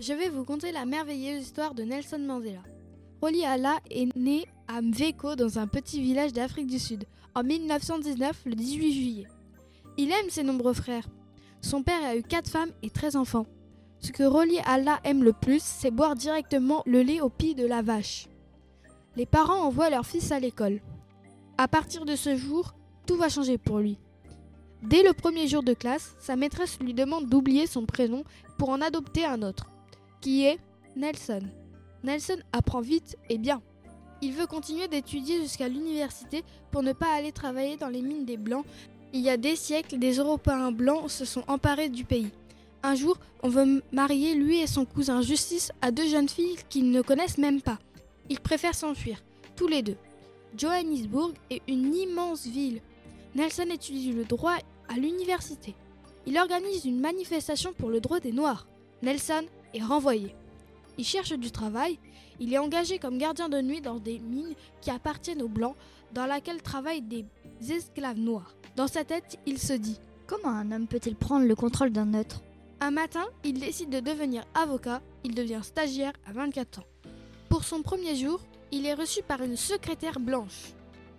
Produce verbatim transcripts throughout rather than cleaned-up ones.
je vais vous conter la merveilleuse histoire de Nelson Mandela. Rolly Allah est né à Mveko dans un petit village d'Afrique du Sud en mille neuf cent dix-neuf, le dix-huit juillet. Il aime ses nombreux frères. Son père a eu quatre femmes et treize enfants. Ce que Rolly Allah aime le plus, c'est boire directement le lait au pied de la vache. Les parents envoient leur fils à l'école. À partir de ce jour, tout va changer pour lui. Dès le premier jour de classe, sa maîtresse lui demande d'oublier son prénom pour en adopter un autre, qui est Nelson. Nelson apprend vite et bien. Il veut continuer d'étudier jusqu'à l'université pour ne pas aller travailler dans les mines des Blancs. Il y a des siècles, des Européens blancs se sont emparés du pays. Un jour, on veut marier lui et son cousin Justice à deux jeunes filles qu'ils ne connaissent même pas. Ils préfèrent s'enfuir, tous les deux. Johannesburg est une immense ville. Nelson étudie le droit à l'université. Il organise une manifestation pour le droit des Noirs. Nelson est renvoyé. Il cherche du travail. Il est engagé comme gardien de nuit dans des mines qui appartiennent aux Blancs, dans lesquelles travaillent des esclaves noirs. Dans sa tête, il se dit « Comment un homme peut-il prendre le contrôle d'un autre ?» Un matin, il décide de devenir avocat. Il devient stagiaire à vingt-quatre ans. Pour son premier jour, il est reçu par une secrétaire blanche.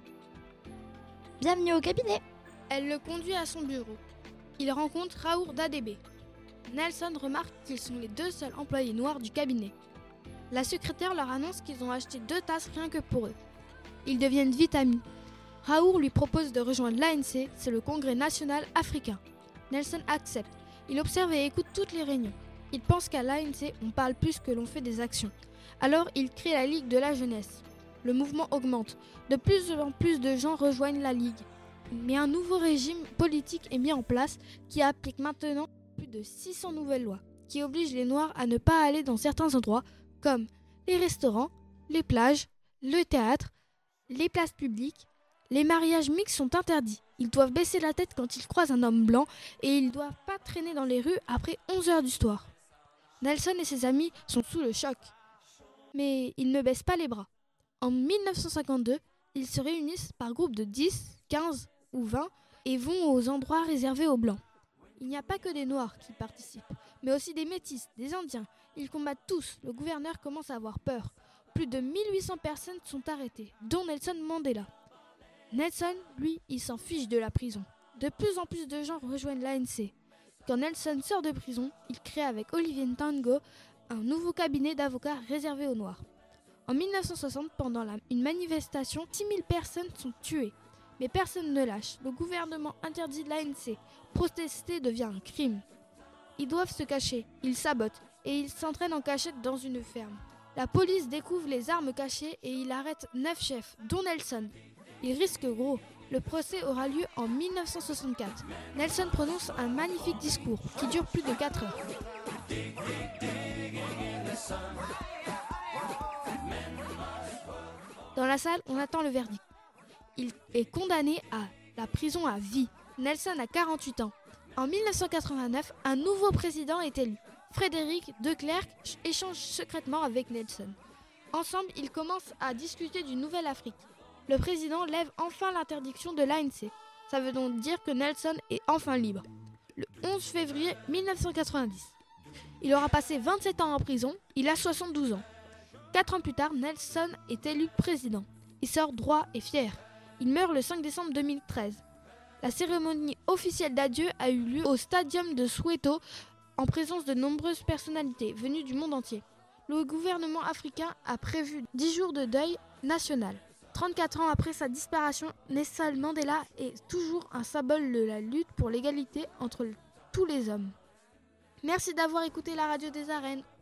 « Bienvenue au cabinet !» Elle le conduit à son bureau. Il rencontre Raoul Dadebe. Nelson remarque qu'ils sont les deux seuls employés noirs du cabinet. La secrétaire leur annonce qu'ils ont acheté deux tasses rien que pour eux. Ils deviennent vite amis. Raoul lui propose de rejoindre l'A N C, c'est le Congrès national africain. Nelson accepte. Il observe et écoute toutes les réunions. Il pense qu'à l'A N C, on parle plus que l'on fait des actions. Alors, il crée la Ligue de la jeunesse. Le mouvement augmente. De plus en plus de gens rejoignent la Ligue. Mais un nouveau régime politique est mis en place qui applique maintenant plus de six cents nouvelles lois qui obligent les Noirs à ne pas aller dans certains endroits comme les restaurants, les plages, le théâtre, les places publiques. Les mariages mixtes sont interdits. Ils doivent baisser la tête quand ils croisent un homme blanc et ils ne doivent pas traîner dans les rues après onze heures du soir. Nelson et ses amis sont sous le choc. Mais ils ne baissent pas les bras. En mille neuf cent cinquante-deux, ils se réunissent par groupe de dix, quinze ou vingt et vont aux endroits réservés aux Blancs. Il n'y a pas que des Noirs qui participent, mais aussi des Métis, des Indiens. Ils combattent tous. Le gouverneur commence à avoir peur. Plus de mille huit cents personnes sont arrêtées, dont Nelson Mandela. Nelson, lui, il s'en fiche de la prison. De plus en plus de gens rejoignent l'A N C. Quand Nelson sort de prison, il crée avec Olivier Tambo un nouveau cabinet d'avocats réservé aux Noirs. En mille neuf cent soixante, pendant la, une manifestation, six mille personnes sont tuées. Mais personne ne lâche. Le gouvernement interdit l'A N C. Protester devient un crime. Ils doivent se cacher. Ils sabotent. Et ils s'entraînent en cachette dans une ferme. La police découvre les armes cachées et il arrête neuf chefs, dont Nelson. Il risque gros. Le procès aura lieu en mille neuf cent soixante-quatre. Nelson prononce un magnifique discours qui dure plus de quatre heures. Dans la salle, on attend le verdict. Il est condamné à la prison à vie. Nelson a quarante-huit ans. En mille neuf cent quatre-vingt-neuf, un nouveau président est élu. Frédéric de Klerk échange secrètement avec Nelson. Ensemble, ils commencent à discuter d'une nouvelle Afrique. Le président lève enfin l'interdiction de l'A N C. Ça veut donc dire que Nelson est enfin libre. Le onze février mille neuf cent quatre-vingt-dix. Il aura passé vingt-sept ans en prison. Il a soixante-douze ans. Quatre ans plus tard, Nelson est élu président. Il sort droit et fier. Il meurt le cinq décembre deux mille treize. La cérémonie officielle d'adieu a eu lieu au stadium de Soweto en présence de nombreuses personnalités venues du monde entier. Le gouvernement africain a prévu dix jours de deuil national. trente-quatre ans après sa disparition, Nelson Mandela est toujours un symbole de la lutte pour l'égalité entre tous les hommes. Merci d'avoir écouté la radio des arènes.